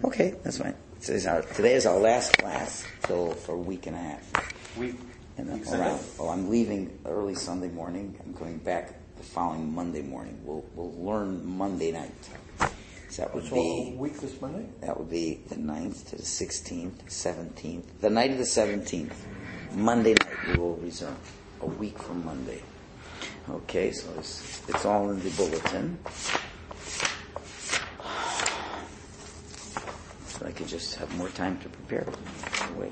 Okay, that's fine. Today is our last class for a week and a half. And I'm leaving early Sunday morning. I'm coming back the following Monday morning. We'll learn Monday night. So that would be week this Monday? That would be the 9th to the 16th, 17th. The night of the 17th. Monday night we will resume. A week from Monday. Okay, so it's all in the bulletin. So I could just have more time to prepare. Wait.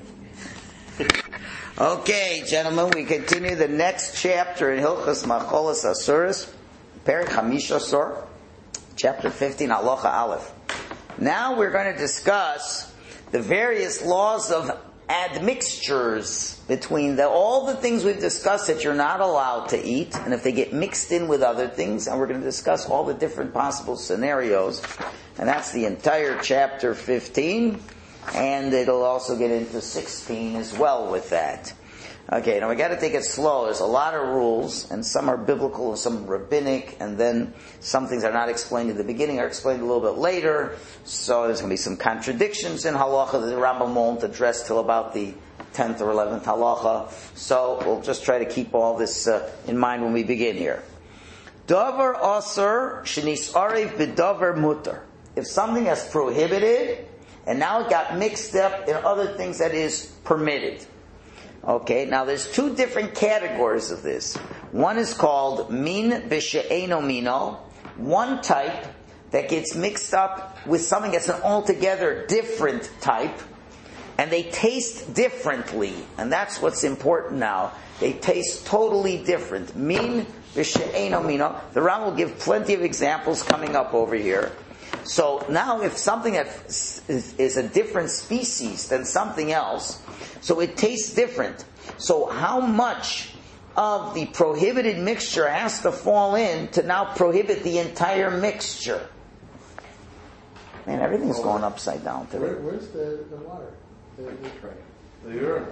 Okay, gentlemen, we continue the next chapter in Hilchos Macholos Asuros, Perek Chamish Asur, chapter 15, Halacha Aleph. Now we're going to discuss the various laws of admixtures between all the things we've discussed that you're not allowed to eat, and if they get mixed in with other things, and we're going to discuss all the different possible scenarios, and that's the entire chapter 15, and it'll also get into 16 as well with that. Okay, now we got to take it slow. There's a lot of rules, and some are biblical and some rabbinic, and then some things are not explained at the beginning, are explained a little bit later. So there's going to be some contradictions in halacha that the Rambam won't address till about the 10th or 11th halacha. So we'll just try to keep all this in mind when we begin here. Davar asur shenis'arev b'davar mutar. If something is prohibited, and now it got mixed up in other things that is permitted. Okay, now there's two different categories of this. One is called min b'she'eno mino, one type that gets mixed up with something that's an altogether different type, and they taste differently, and that's what's important now. They taste totally different. Min b'she'eno mino. The Ram will give plenty of examples coming up over here. So now if something that is a different species than something else, so it tastes different. So how much of the prohibited mixture has to fall in to now prohibit the entire mixture? Man, everything's going upside down today. Where's the water? The urine.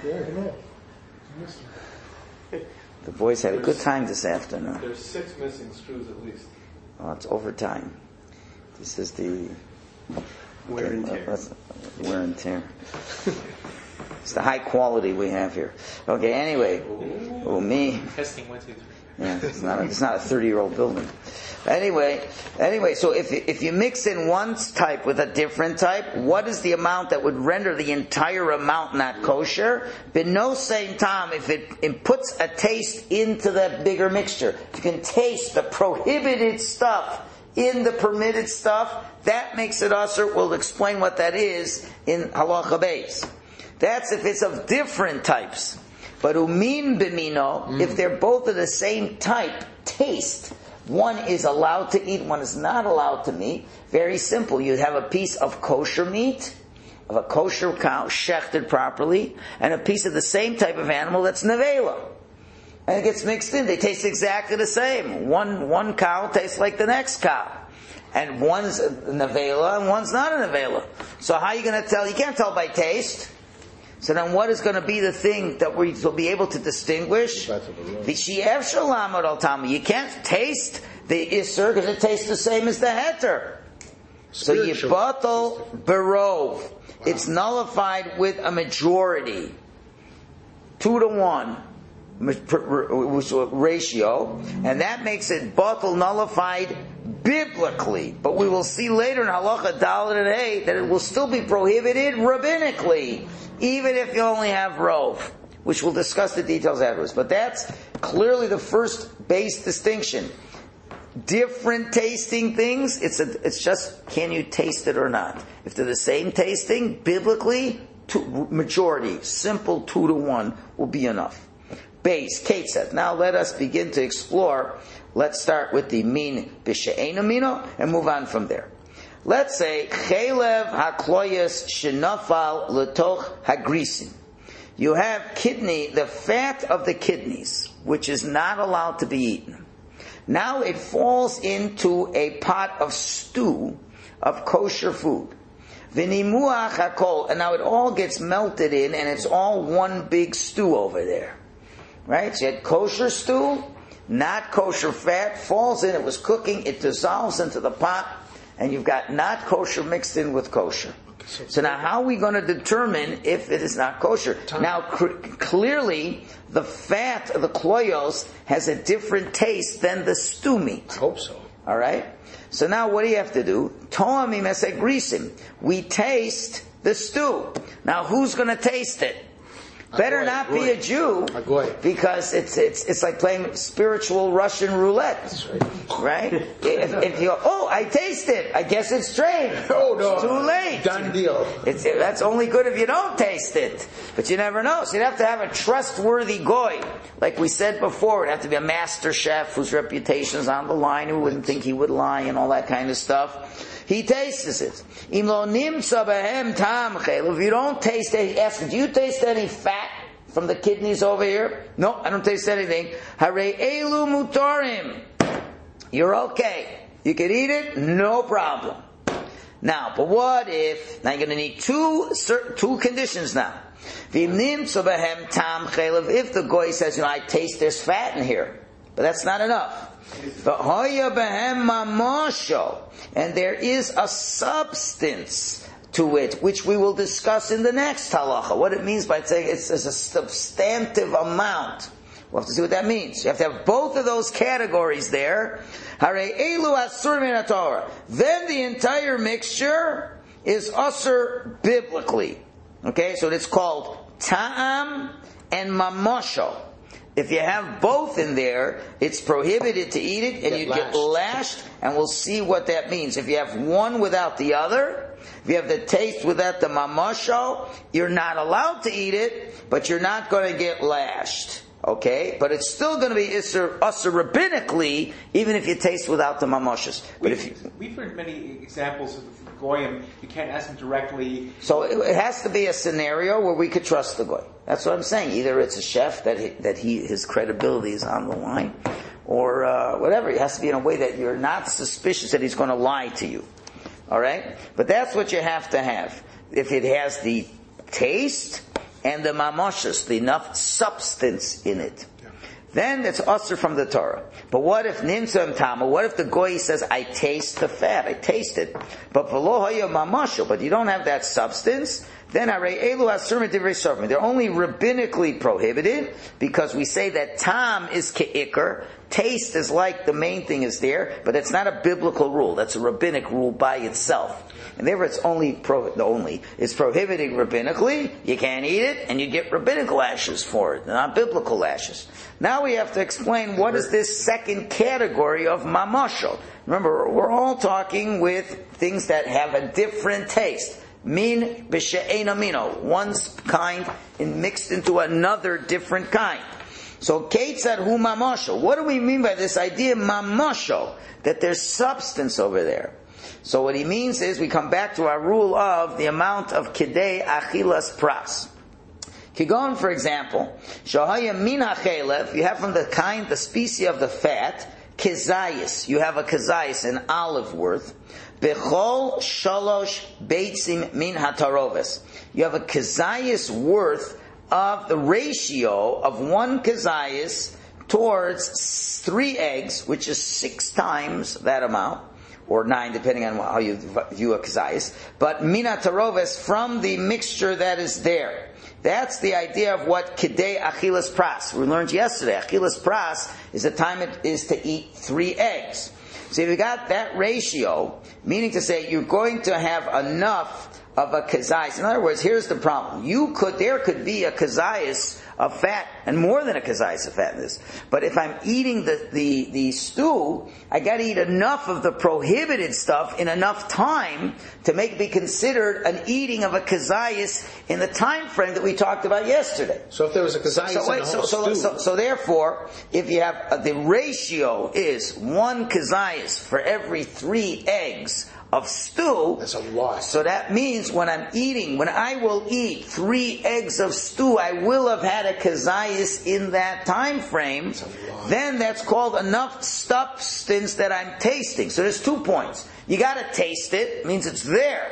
The boys had a good time this afternoon. There's 6 missing screws at least. Oh, it's overtime. This is the wear and tear. Wear and tear. It's the high quality we have here. Okay, anyway. Oh, me. Testing 1, 2, 3. Yeah, it's not a 30-year-old building. Anyway, so if you mix in one type with a different type, what is the amount that would render the entire amount not kosher? But no same time if it puts a taste into the bigger mixture. If you can taste the prohibited stuff in the permitted stuff, that makes it usher. We'll explain what that is in halacha beis. That's if it's of different types. But umin b'mino, if they're both of the same type, taste, one is allowed to eat, one is not allowed to eat. Very simple. You have a piece of kosher meat, of a kosher cow, shechted properly, and a piece of the same type of animal that's nevela. And it gets mixed in. They taste exactly the same. One cow tastes like the next cow. And one's a nevela and one's not a nevela. So how are you going to tell? You can't tell by taste. So then what is going to be the thing that we will be able to distinguish? The she'ev shalamad al tami. You can't taste the isser because it tastes the same as the heter. So you batal berov. It's nullified with a majority. 2-to-1. Ratio, and that makes it batal nullified biblically. But we will see later in halacha daled and hey that it will still be prohibited rabbinically, even if you only have rov, which we'll discuss the details afterwards. But that's clearly the first base distinction. Different tasting things, it's just can you taste it or not? If they're the same tasting, biblically, majority, simple 2-to-1 will be enough. Base, Kate said. Now let us begin to explore. Let's start with the min b'she'eno mino and move on from there. Let's say chelev hakloyes shenafal letoch hagrisin. You have kidney, the fat of the kidneys, which is not allowed to be eaten. Now it falls into a pot of stew of kosher food. V'nimuach hakol, and now it all gets melted in, and it's all one big stew over there. Right? So you had kosher stew, not kosher fat, falls in, it was cooking, it dissolves into the pot, and you've got not kosher mixed in with kosher. So now how are we going to determine if it is not kosher? Now clearly the fat of the kloyos has a different taste than the stew meat. I hope so. Alright? So now what do you have to do? To'amim esegrisim. We taste the stew. Now who's going to taste it? Better not be a Jew, because it's like playing spiritual Russian roulette. That's right? If you go, I taste it, I guess it's strange. Oh no, it's too late. Done deal. That's only good if you don't taste it, but you never know. So you'd have to have a trustworthy goy, like we said before. It'd have to be a master chef whose reputation is on the line, who wouldn't think he would lie and all that kind of stuff. He tastes it. If you don't taste it, ask him, do you taste any fat from the kidneys over here? No, I don't taste anything. Hare elu mutarim. You're okay. You can eat it, no problem. Now, but what if, now you're going to need two conditions now. If the goy says, I taste there's fat in here, but that's not enough. And there is a substance to it, which we will discuss in the next halacha. What it means by saying it's a substantive amount. We'll have to see what that means. You have to have both of those categories there. Then the entire mixture is asur biblically. Okay, so it's called ta'am and mamosho. If you have both in there, it's prohibited to eat it, and you get lashed, and we'll see what that means. If you have one without the other, if you have the taste without the mamosho, you're not allowed to eat it, but you're not going to get lashed. Okay? But it's still going to be usur rabbinically, even if you taste without the mamoshos. But we've heard many examples of goyim. You can't ask them directly. So it has to be a scenario where we could trust the goy. That's what I'm saying. Either it's a chef his credibility is on the line, or whatever. It has to be in a way that you're not suspicious that he's going to lie to you. All right? But that's what you have to have. If it has the taste and the mamoshos, the enough substance in it, then it's usur from the Torah. But what if nimtzam tama? What if the goy says, I taste the fat, I taste it, but v'lo haya mamosho, but you don't have that substance? Then arei elu asur midivrei sofrim. They're only rabbinically prohibited, because we say that tam is ke'ikr, taste is like the main thing is there, but it's not a biblical rule. That's a rabbinic rule by itself. And therefore it's it's prohibited rabbinically. You can't eat it, and you get rabbinic lashes for it, not biblical lashes. Now we have to explain what is this second category of mamosho. Remember, we're all talking with things that have a different taste. Min b'she'ein amino, one kind mixed into another different kind. So keitzad hu mamosho. What do we mean by this idea mamosho? That there's substance over there. So what he means is we come back to our rule of the amount of kidei achilas pras. Kigon, for example, shahaya min hachelev, you have from the species of the fat, kezayis. You have a kezayis, an olive worth. Bechol shalosh beitzim min hataroves. You have a kezayis worth of the ratio of one kezayis towards 3 eggs, which is 6 times that amount, or 9, depending on how you view a kezayis. But min hataroves, from the mixture that is there. That's the idea of what kidei achilas pras. We learned yesterday. Achilas pras is the time it is to eat 3 eggs. So if you got that ratio, meaning to say you're going to have enough of a kezayis. In other words, here's the problem. There could be a kezayis of fat, and more than a kezayis of fat in this. But if I'm eating the stew, I got to eat enough of the prohibited stuff in enough time to make it be considered an eating of a kezayis in the time frame that we talked about yesterday. So if there was a kezayis in the whole stew. So therefore, if you have the ratio is 1 kezayis for every 3 eggs of stew. That's a lot. So that means when I will eat 3 eggs of stew, I will have had a kezayis in that time frame. Then that's called enough substance that I'm tasting. So there's 2 points. You gotta taste it, means it's there.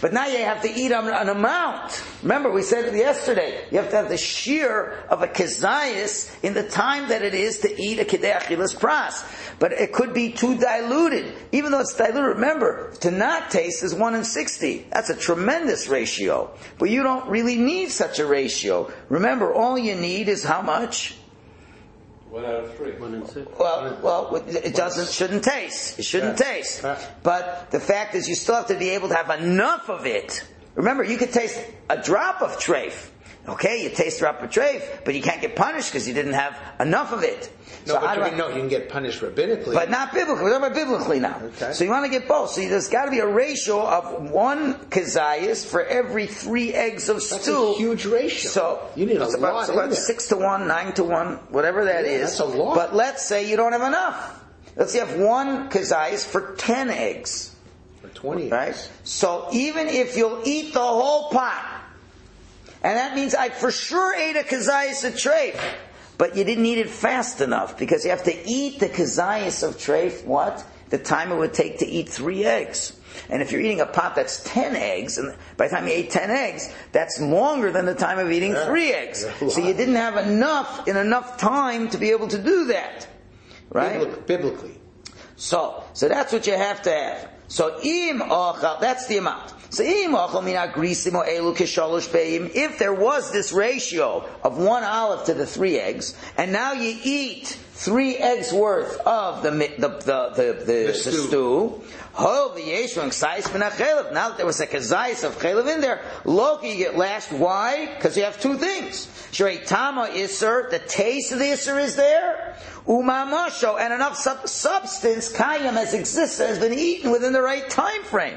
But now you have to eat an amount. Remember, we said it yesterday, you have to have the shear of a kezayis in the time that it is to eat a kidei achilas pras. But it could be too diluted. Even though it's diluted, remember, to not taste is 1 in 60. That's a tremendous ratio. But you don't really need such a ratio. Remember, all you need is how much? 1 out of 3. 1 in 6. Well, it shouldn't taste. It shouldn't taste. But the fact is, you still have to be able to have enough of it. Remember, you could taste a drop of treif. Okay, you taste a drop of treif, but you can't get punished because you didn't have enough of it. No, but you can get punished rabbinically. But not biblically. We're talking about biblically now. Okay. So you want to get both. So there's got to be a ratio of 1 kezayis for every 3 eggs of stew. That's a huge ratio. So you need a lot. About 6 to 1, 9 to 1, whatever that is. That's a lot. But let's say you don't have enough. Let's say you have 1 kezayis for 10 eggs. For 20 eggs. Right? So even if you'll eat the whole pot, and that means I for sure ate a kezayis of treif, but you didn't eat it fast enough because you have to eat the kezayis of treif, what? The time it would take to eat 3 eggs. And if you're eating a pot that's 10 eggs, and by the time you ate 10 eggs, that's longer than the time of eating 3 eggs. So you didn't have enough time to be able to do that. Right? Biblically. So that's what you have to have. So im ochal, that's the amount. So im ochal min agrisim o elu keshalosh beim. If there was this ratio of 1 olive to the 3 eggs, and now you eat 3 eggs worth of the stew. Ho v'yeshvan ksayis min ha'chelev. Now that there was a kezayis of chelev in there, loki you get lashed. Why? Because you have 2 things. Shrei tama iser, the taste of the iser is there. Umamasho, and enough substance, kayam, has been eaten within the right time frame.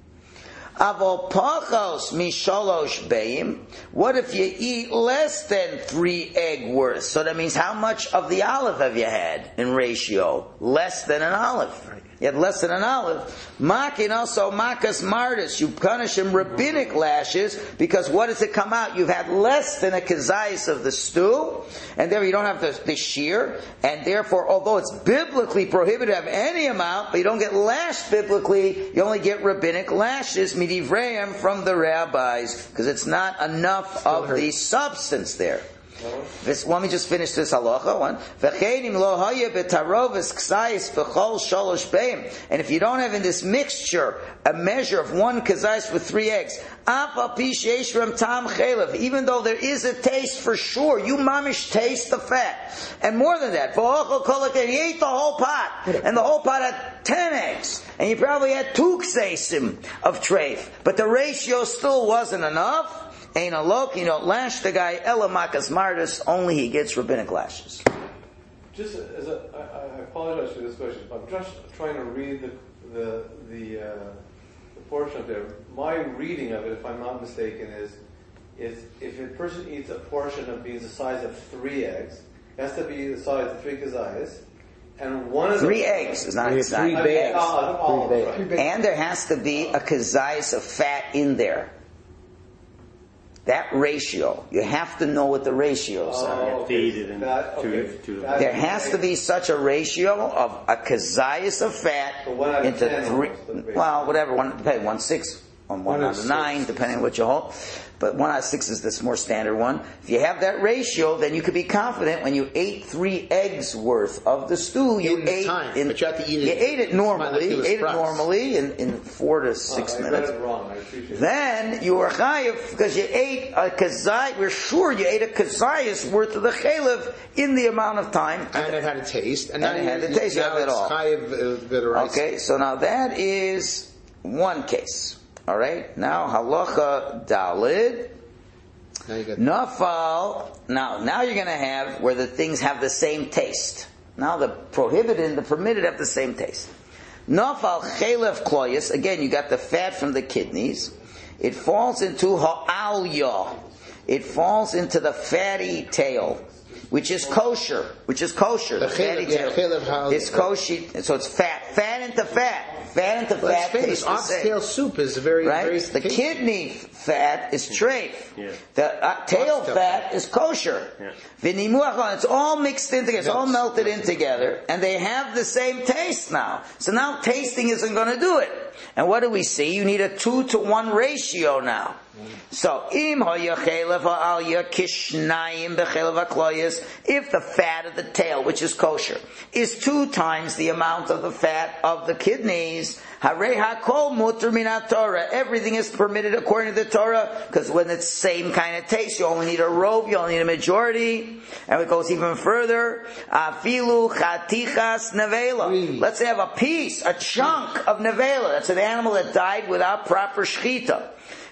Avol pachos mishalosh beim. What if you eat less than 3 egg worth? So that means how much of the olive have you had in ratio? Less than an olive. You had less than an olive. Makin also makas mardis. You punish him rabbinic lashes because what does it come out? You've had less than a kezayis of the stew, and therefore you don't have the shear, and therefore, although it's biblically prohibited to have any amount, but you don't get lashed biblically, you only get rabbinic lashes, midivreim, from the rabbis, because it's not enough of the substance there. Let me just finish this halacha one. And if you don't have in this mixture a measure of 1 kezayis with 3 eggs, even though there is a taste for sure, you mamish taste the fat. And more than that, you ate the whole pot, and the whole pot had 10 eggs, and you probably had 2 kseisim of treif, but the ratio still wasn't enough. Ain't a lok, you don't lash the guy, elamakas mardis, only he gets rabbinic lashes. Just as I apologize for this question, but I'm just trying to read the portion of there. My reading of it, if I'm not mistaken, is if a person eats a portion of beans the size of 3 eggs, it has to be the size of 3 kezayis, and one of 3 eggs is not 3 bags. And there has to be a kezayis of fat in there. That ratio, you have to know what the ratios are. There has to be such a ratio of a kezayis of fat into 3. Well, whatever, 1/6 on 1 out of 9, depending on what you hold. But 1 out of 6 is this more standard one. If you have that ratio, then you could be confident when you ate 3 eggs worth of the stew, you ate but you have to eat it. You ate it normally. You ate it normally in 4 to 6 minutes. Then you were chayiv because you ate a kezayis. We're sure you ate a kezayis worth of the chelev in the amount of time, and it had a taste, and it had a taste of it all. Okay, so now that is one case. All right. Now halacha dalid. Nafal. Now you're going to have where the things have the same taste. Now the prohibited and the permitted have the same taste. Nafal chelev kloyas. Again, you got the fat from the kidneys. It falls into ha'alya. It falls into the fatty tail, which is kosher. The fatty tail. It's kosher. So it's fat. Fat into fat. Fat into fat tastes the same. Oxtail soup is very, very the kidney fat is treif. Yeah. The tail fat is kosher. Yeah. It's all mixed in together. It's all melted in together. And they have the same taste now. So now tasting isn't going to do it. And what do we see? You need a 2-to-1 ratio now. So, if the fat of the tail, which is kosher, is 2 times the amount of the fat of the kidneys, everything is permitted according to the Torah, because when it's same kind of taste, you only need a robe, you only need a majority. And it goes even further. Afilu chatichas nevela. Let's say I have a piece, a chunk of nevela. That's an animal that died without proper shchita.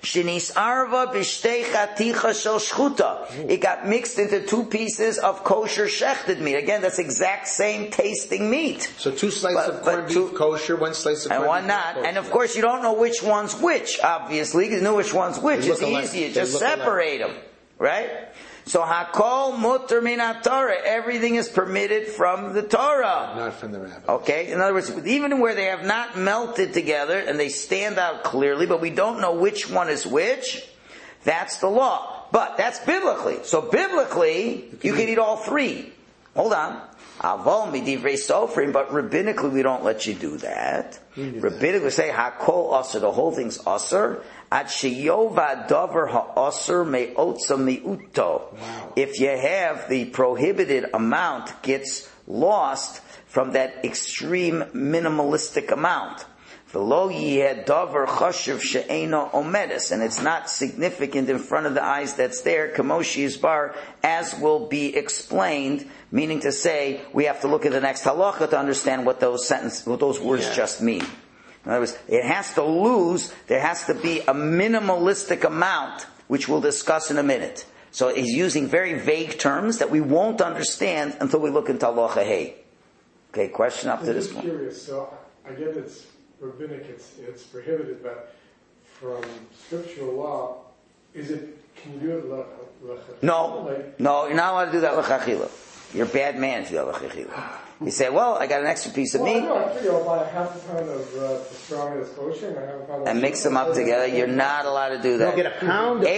It got mixed into 2 pieces of kosher shechted meat. Again, that's exact same tasting meat. So 2 slices of corned beef kosher, 1 slice of corned beef and one not. kosher. And of course, you don't know which one's which, obviously, because you know which one's which. It's easy. You just separate them. Right? So hakol mutter min Torah. Everything is permitted from the Torah. Not from the rabbi. Okay? In other words, even where they have not melted together and they stand out clearly, but we don't know which one is which, that's the law. But that's biblically. So biblically, you can eat all 3. Hold on. Avol midivrei sofrim, but rabbinically we don't let you do that. Rabbinically we say hakol aser, the whole thing's aser. Ad sheyova davar ha'aser me'otza mi'uto. If you have the prohibited amount gets lost from that extreme minimalistic amount. V'lo yeh davar chashuv she'eino omedes, and it's not significant in front of the eyes that's there, kamoshi isbar, as will be explained, meaning to say, we have to look at the next halacha to understand what those words just mean. In other words, it has to lose, there has to be a minimalistic amount, which we'll discuss in a minute. So he's using very vague terms that we won't understand until we look into halacha hey. Okay, question up to this point. I'm curious, so I get it's rabbinic, it's prohibited, but from scriptural law, can you do it l'chachila? No, you're not allowed to do that l'chachila. You're a bad man if you do l'chachila. You say, well, I got an extra piece of meat. I figure I'll buy half a pound of pastrami that's kosher and half a pound and mix them up together. You're not allowed to do that. You'll get a pound of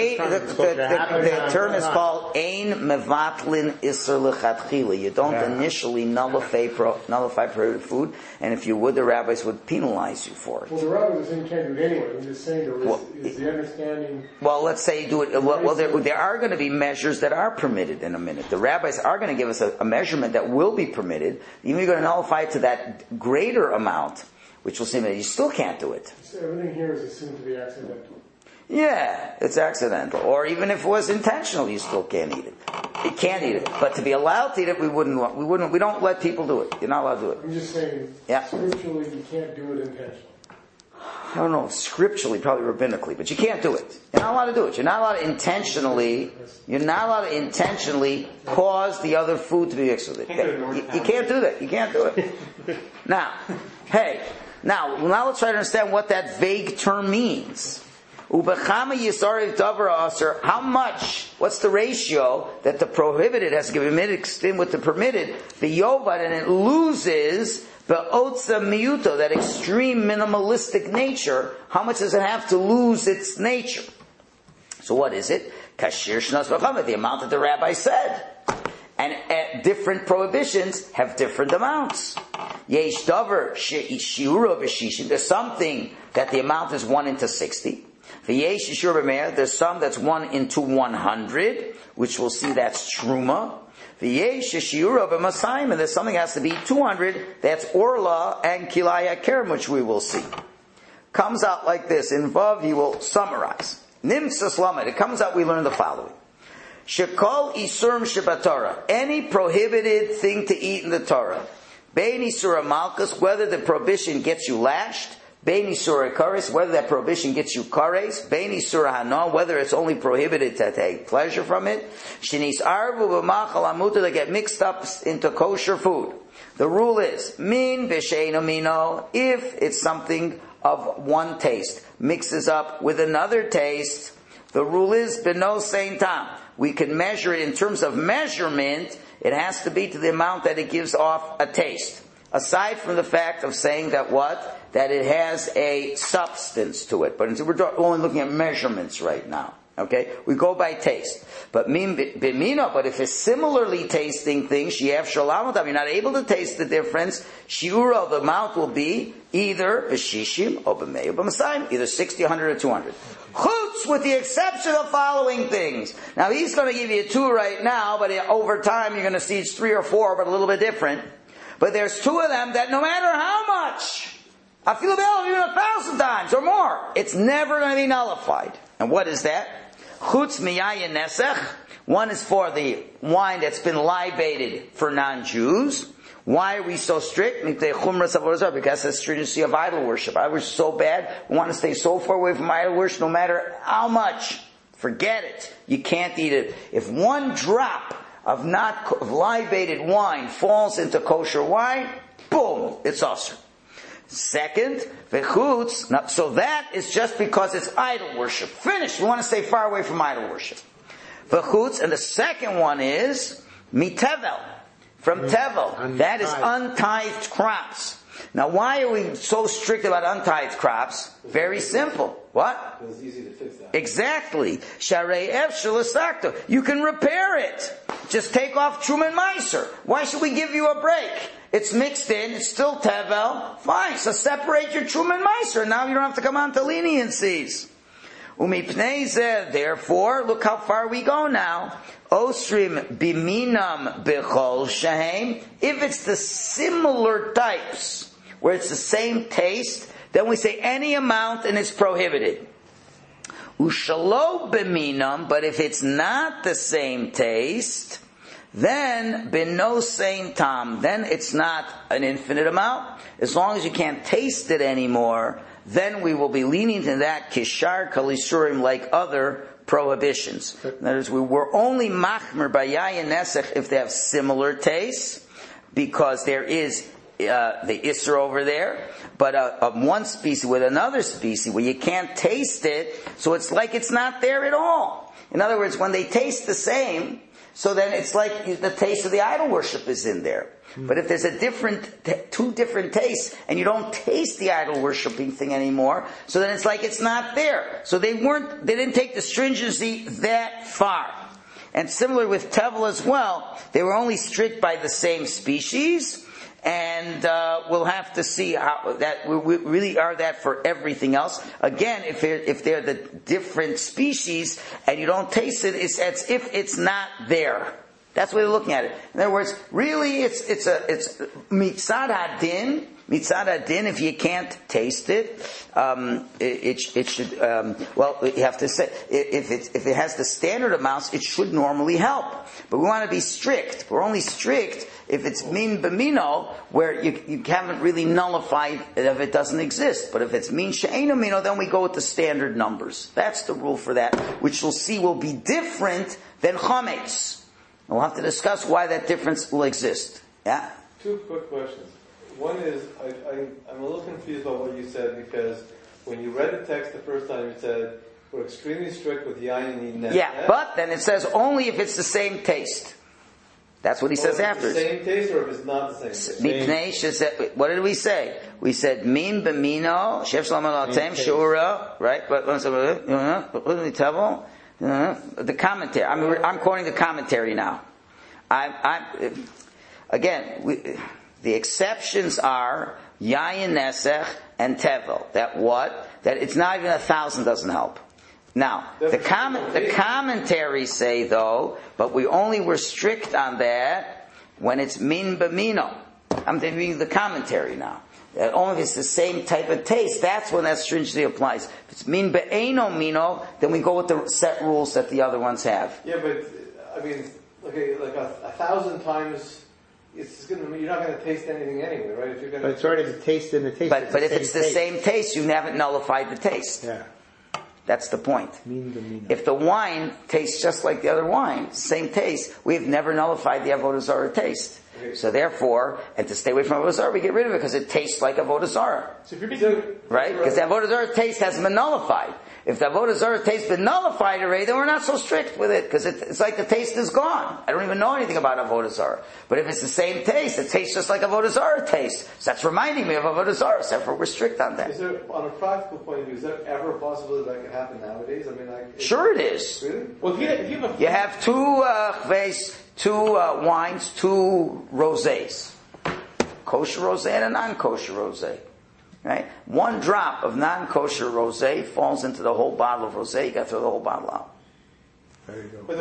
the term is called ein mevatlin iser lechatchila. You don't initially nullify prohibited food, and if you would, the rabbis would penalize you for it. Well, the rabbis are saying you can't do it anyway. I'm just saying, is the understanding... Well, let's say you do it... Well, there are going to be measures that are permitted in a minute. The rabbis are going to give us a measurement that will be permitted. Even if you're going to nullify it to that greater amount, which will seem that you still can't do it. So everything here is assumed to be accidental. Yeah, it's accidental. Or even if it was intentional, you still can't eat it. You can't eat it. But to be allowed to eat it, we don't let people do it. You're not allowed to do it. I'm just saying, scripturally, you can't do it intentionally. I don't know, scripturally, probably rabbinically, but you can't do it. You're not allowed to do it. You're not allowed to intentionally cause the other food to be mixed with it. You can't do that. You can't do it. Now let's try to understand what that vague term means. How much, what's the ratio that the prohibited has to give mixed in with the permitted, the yovad, and it loses the otza miuto, that extreme minimalistic nature. How much does it have to lose its nature? So what is it? Kashir shnas v'chama, the amount that the rabbi said. And different prohibitions have different amounts. Yesh davar shiura b'shishim, there's something that the amount is 1 into 60. V'yesh shishur b'meir, there's some that's 1 into 100, which we'll see that's truma. V'yesh shiura b'masayim, and there's something that has to be 200, that's orla and kilaya kerem, which we will see. Comes out like this. In Vav, he will summarize. Nimtzas lamed, it comes out, we learn the following. Shekol isurim shebatorah, any prohibited thing to eat in the Torah. Bein isura malchus, whether the prohibition gets you lashed. Bein isura kares, whether that prohibition gets you kares. Bein isura hana, whether it's only prohibited to take pleasure from it. Shinis arvu b'machal amuta, that get mixed up into kosher food. The rule is, min b'sheino mino, if it's something of one taste, mixes up with another taste, the rule is, b'no sein tam. We can measure it in terms of measurement, it has to be to the amount that it gives off a taste. Aside from the fact of saying that that it has a substance to it. But we're only looking at measurements right now. Okay? We go by taste. But if it's similarly tasting things, you're not able to taste the difference, shiura, the amount will be either b'shishim or b'mei or b'masayim, either 60, 100, or 200. Chutz, with the exception of the following things. Now he's going to give you 2 right now, but over time you're going to see it's 3 or 4, but a little bit different. But there's 2 of them that no matter how much, I feel about even 1,000 times or more, it's never going to be nullified. And what is that? Chutz miyayin nesech. One is for the wine that's been libated for non-Jews. Why are we so strict? Because of the stringency of idol worship. I was so bad. We want to stay so far away from idol worship no matter how much. Forget it. You can't eat it. If 1 drop of libated wine falls into kosher wine, boom, it's usher. Second, v'chutz. So that is just because it's idol worship. Finished. We want to stay far away from idol worship. V'chutz, and the second one is mitevel. From tevel. That is untithed crops. Now why are we so strict about untithed crops? Very simple. What? It's easy to fix that. Exactly. Sharei efshel estakto. You can repair it. Just take off Truma and Meiser. Why should we give you a break? It's mixed in, it's still tevel. Fine, so separate your Truma and Meiser. Now you don't have to come on to leniencies. Therefore, look how far we go now. Osrim biminam bechol shahem. If it's the similar types, where it's the same taste, then we say any amount and it's prohibited. Ushalo biminam, but if it's not the same taste, then beno same tam, then it's not an infinite amount. As long as you can't taste it anymore, then we will be leaning to that kishar kalisurim, like other prohibitions. In other words, we're only machmer by yayin nesech if they have similar tastes, because there is the isser over there, but of one species with another species where you can't taste it, so it's like it's not there at all. In other words, when they taste the same, so then it's like the taste of the idol worship is in there. But if there's two different tastes, and you don't taste the idol worshiping thing anymore, so then it's like it's not there. So they didn't take the stringency that far. And similar with tevel as well, they were only strict by the same species, and we'll have to see how that we really are that for everything else. Again, if they're the different species and you don't taste it, it's as if it's not there. That's the way they're looking at it. In other words, really, it's mitzad hadin. Mitzad hadin, if you can't taste it, it should. You have to say if it has the standard amounts, it should normally help. But we want to be strict. We're only strict if it's min b'mino, where you haven't really nullified it if it doesn't exist. But if it's min she'eino mino, then we go with the standard numbers. That's the rule for that, which we'll see will be different than chametz. And we'll have to discuss why that difference will exist. Yeah? 2 quick questions. One is, I'm a little confused about what you said, because when you read the text the first time, you said, we're extremely strict with yayin nesech. Yeah, but then it says only if it's the same taste. That's what he says after. The same taste, or if it's not the same taste? What did we say? We said min b'mino, shef shalom alatem, shura, right? The commentary. I'm quoting the commentary now. The exceptions are yayin nesech and tevel. That it's not even 1,000 doesn't help. Now, the commentaries say though, but we only were strict on that when it's min b'mino. I'm reading the commentary now. That only if it's the same type of taste, that's when that stringency applies. If it's min be'eno mino, then we go with the set rules that the other ones have. Yeah, but I mean, okay, like 1,000 times, you're not going to taste anything anyway, right? If you're going but it's already the taste in the taste. But if it's the same taste, you haven't nullified the taste. Yeah. That's the point. If the wine tastes just like the other wine, same taste, we've never nullified the Avodah Zarah taste. Okay. So therefore, and to stay away from Avodah Zarah, we get rid of it because it tastes like Avodah Zarah. So if you're right? Because the Avodah Zarah taste hasn't been nullified. If the Avodah Zarah taste been nullified already, then we're not so strict with it because it's like the taste is gone. I don't even know anything about Avodah Zarah. But if it's the same taste, it tastes just like Avodah Zarah taste. So that's reminding me of Avodah Zarah. So therefore, we're strict on that. Is there, on a practical point of view, is there ever a possibility that could happen nowadays? I mean, sure it is. Really? Well, you have two wines, 2 rosés. Kosher rosé and a non-kosher rosé. Right? 1 drop of non-kosher rosé falls into the whole bottle of rosé. You got to throw the whole bottle out. There you go. But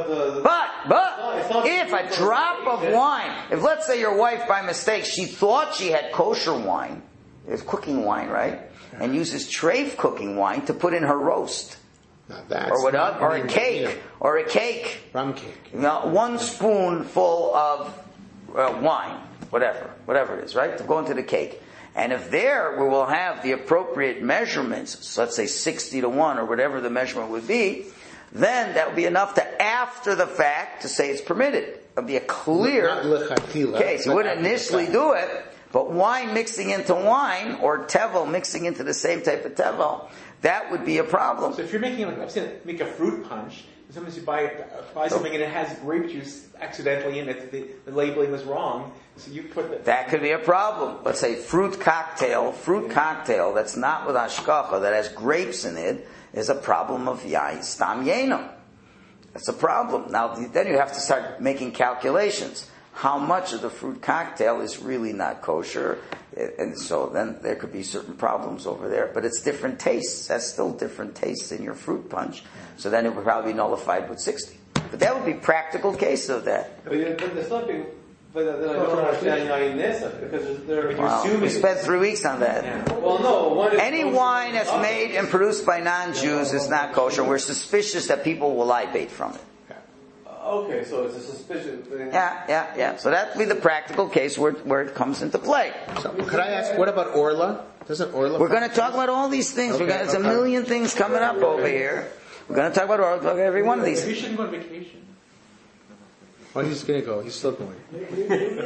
If a drop of wine, if let's say your wife by mistake, she thought she had kosher wine, it's cooking wine, right? And uses treif cooking wine to put in her roast. Now that's Or whatever, or a cake. Rum cake. 1 spoonful of wine, whatever it is, right? To go into the cake. And if there we will have the appropriate measurements, so let's say 60-1 or whatever the measurement would be, then that would be enough to, after the fact, to say it's permitted. It would be a clear case. You wouldn't initially do it, but wine mixing into wine, or tevel mixing into the same type of tevel, that would be a problem. So if you're making, like I've said, make a fruit punch, sometimes you buy something and it has grape juice accidentally in it, the labeling was wrong, so you put that could be a problem. Let's say fruit cocktail that's not with hashkacha, that has grapes in it, is a problem of yain stam yenum. That's a problem. Now, then you have to start making calculations. How much of the fruit cocktail is really not kosher? And so then there could be certain problems over there. But it's different tastes. That's still different tastes in your fruit punch. So then it would probably be nullified with 60. But that would be practical case of that. But there's nothing. But then I don't understand yain nesa, because they're assuming. We spent 3 weeks on that. Yeah. Well, no. Any wine that's made and produced by non-Jews is not kosher. We're suspicious that people will libate from it. Okay, so it's a suspicion thing. Yeah. So that would be the practical case where it comes into play. So, could I ask, what about Orla? Doesn't Orla? We're going to talk about all these things. There's a million things coming up over here. We're going to talk about every one of these. We shouldn't go on vacation. Oh, he's going to go. He's still going. Maybe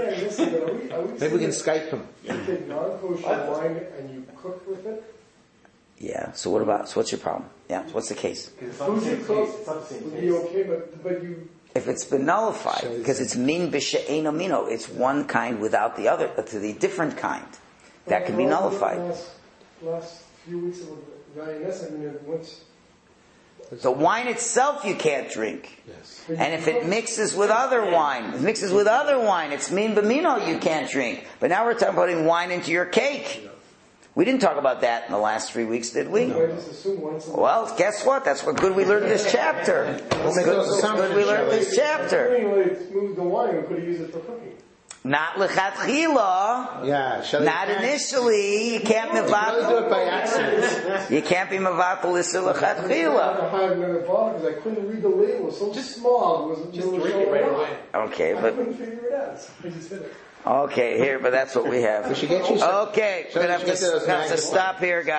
Maybe we can Skype him. You take non-kosher wine and you cook with it? Yeah. So what's your problem? Yeah. So what's the case? Would be okay, but you... If it's been nullified, because it's min b'she'eino mino, it's one kind without the other, to the different kind. That can be nullified. Last few weeks of Vayanes, once... The wine itself you can't drink. Yes. And if it mixes with other wine, it's min b'mino you can't drink. But now we're talking about putting wine into your cake. We didn't talk about that in the last 3 weeks, did we? Well, guess what? That's what good we learned this chapter. It's good we learned this chapter. The wine, we could have used it for cooking. Not lechatchila. Yeah. Not initially. You can't do it by accident. You can't be mevatel issur lechatchila. Because I couldn't read the label. It was so small. It wasn't Just drink it right away. Okay, I but couldn't figure it out. So I just did it. okay, here, but that's what we have. We should get you some. Okay, we're gonna have to stop here, guys.